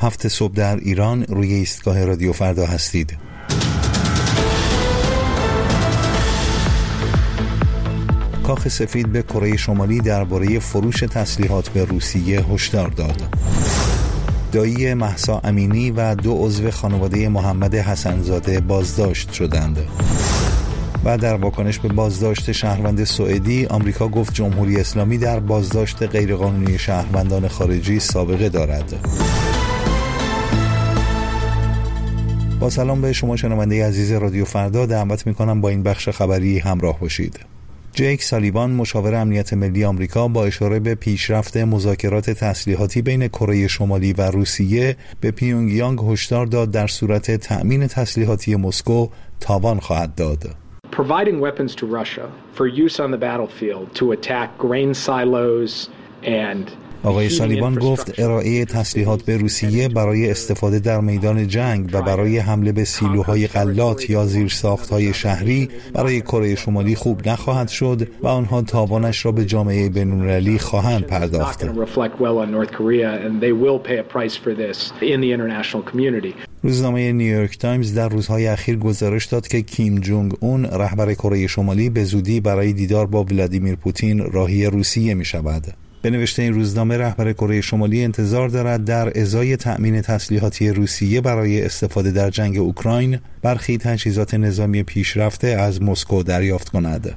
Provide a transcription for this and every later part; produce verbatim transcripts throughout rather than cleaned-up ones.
هفت صبح در ایران روی ایستگاه رادیو فردا هستید. کاخ سفید به کره شمالی درباره فروش تسلیحات به روسیه هشدار داد. دایی مهسا امینی و دو عضو خانواده محمد حسن‌زاده بازداشت شدند. و در واکنش به بازداشت شهروند سوئدی، آمریکا گفت جمهوری اسلامی در بازداشت غیرقانونی شهروندان خارجی سابقه دارد. با سلام به شما شنونده عزیز رادیو فردا، دعوت می‌کنم با این بخش خبری همراه باشید. جیک سالیوان، مشاور امنیت ملی آمریکا، با اشاره به پیشرفت مذاکرات تسلیحاتی بین کره شمالی و روسیه به پیونگیانگ هشدار داد در صورت تأمین تسلیحاتی مسکو تاوان خواهد داد. Providing weapons to Russia for use on the battlefield to attack grain silos and آقای سالیوان گفت ارائه تسلیحات به روسیه برای استفاده در میدان جنگ و برای حمله به سیلوهای غلات یا زیرساخت‌های شهری برای کره شمالی خوب نخواهد شد و آنها تاوانش را به جامعه بین‌المللی خواهند پرداخت. روزنامه نیویورک تایمز در روزهای اخیر گزارش داد که کیم جونگ اون، رهبر کره شمالی، به زودی برای دیدار با ولادیمیر پوتین راهی روسیه می شود. به نوشته این روزنامه، رهبر کره شمالی انتظار دارد در ازای تأمین تسلیحاتی روسیه برای استفاده در جنگ اوکراین برخی تجهیزات نظامی پیشرفته از مسکو دریافت کند.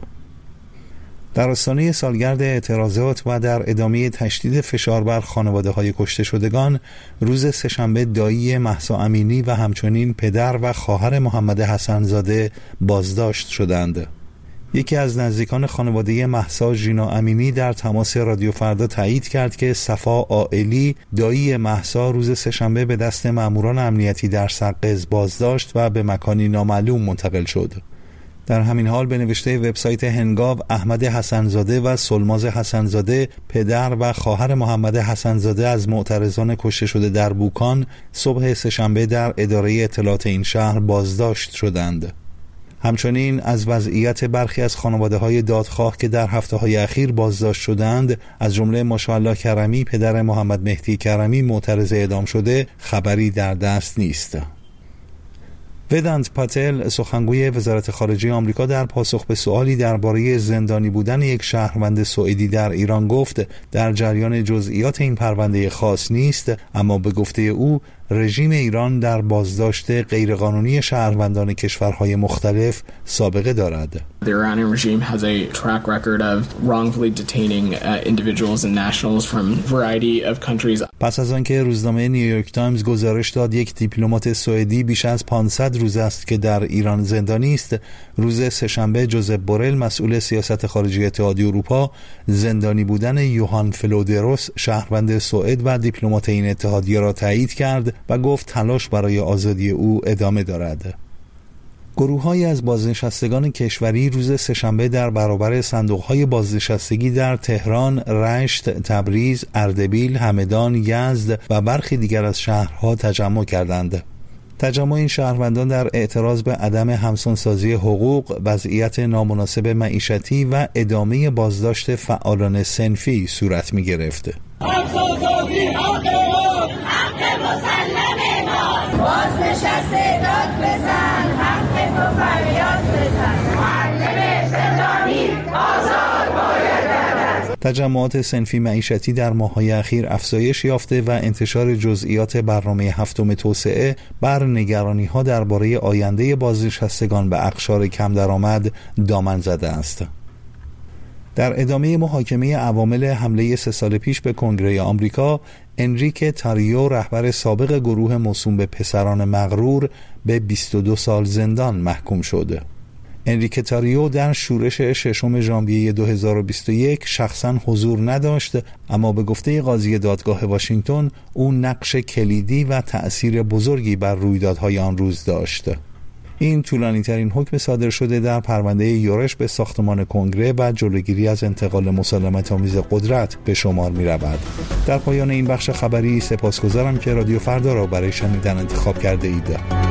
در آستانه سالگرد اعتراضات و در ادامه تشدید فشار بر خانواده‌های کشته شدگان، روز سه‌شنبه دایی مهسا امینی و همچنین پدر و خواهر محمد حسن‌زاده بازداشت شدند. یکی از نزدیکان خانواده مهسا، ژینا امینی، در تماس رادیو فردا تایید کرد که صفا عائلی، دایی مهسا، روز سه‌شنبه به دست ماموران امنیتی در سقز بازداشت و به مکانی نامعلوم منتقل شد. در همین حال به نوشته وبسایت هنگاو، احمد حسن‌زاده و سلماز حسن‌زاده، پدر و خواهر محمد حسن‌زاده از معترضان کشته شده در بوکان، صبح سه‌شنبه در اداره اطلاعات این شهر بازداشت شدند. همچنین از وضعیت برخی از خانواده‌های دادخواه که در هفته‌های اخیر بازداشت شدند، از جمله ماشاءالله کرمی، پدر محمد مهدی کرمی، معترض اعدام شده، خبری در دست نیست. ودانت پاتل، سخنگوی وزارت خارجه آمریکا، در پاسخ به سوالی درباره زندانی بودن یک شهروند سوئدی در ایران گفت در جریان جزئیات این پرونده خاص نیست، اما به گفته او رژیم ایران در بازداشت غیرقانونی شهروندان کشورهای مختلف سابقه دارد. The Iranian regime has a track record of wrongfully detaining uh, individuals and nationals from a variety of countries. پس از آنکه روزنامه نیویورک تایمز گزارش داد یک دیپلمات سوئدی بیش از پانصد روز است که در ایران زندانی است، روز سه‌شنبه جوزپ بورل، مسئول سیاست خارجی اتحادیه اروپا، زندانی بودن یوهان فلودروس، شهروند سوئد و دیپلمات این اتحادیه را تایید کرد و گفت تلاش برای آزادی او ادامه دارد. گروه‌هایی از بازنشستگان کشوری روز سه‌شنبه در برابر صندوق‌های بازنشستگی در تهران، رشت، تبریز، اردبیل، همدان، یزد و برخی دیگر از شهرها تجمع کردند. تجمع این شهروندان در اعتراض به عدم همسانسازی حقوق، وضعیت نامناسب معیشتی و ادامه بازداشت فعالان صنفی صورت می‌گرفت. همسانسازی حق ماست، حق مسلم ماست، بازنشسته داد بزن، حق تو فریاد بزن، معلم زندانی آزاد باید گردد. تجمعات صنفی معیشتی در ماه‌های اخیر افزایش یافته و انتشار جزئیات برنامه هفتم توسعه بر نگرانی‌ها درباره آینده بازنشستگان به اقشار کم درآمد دامن زده است. در ادامه محاکمه عوامل حمله سه سال پیش به کنگره آمریکا، انریک تاریو، رهبر سابق گروه موسوم به پسران مغرور، به بیست و دو سال زندان محکوم شد. انریک تاریو در شورش ششم ژانویه دو هزار و بیست و یک شخصا حضور نداشت، اما به گفته قاضی دادگاه واشنگتن او نقش کلیدی و تأثیر بزرگی بر رویدادهای آن روز داشت. این طولانی ترین حکم صادر شده در پرونده یورش به ساختمان کنگره و جلوگیری از انتقال مسالمت آمیز قدرت به شمار می رود. در پایان این بخش خبری سپاسگزارم که رادیو فردا را برای شنیدن انتخاب کرده اید.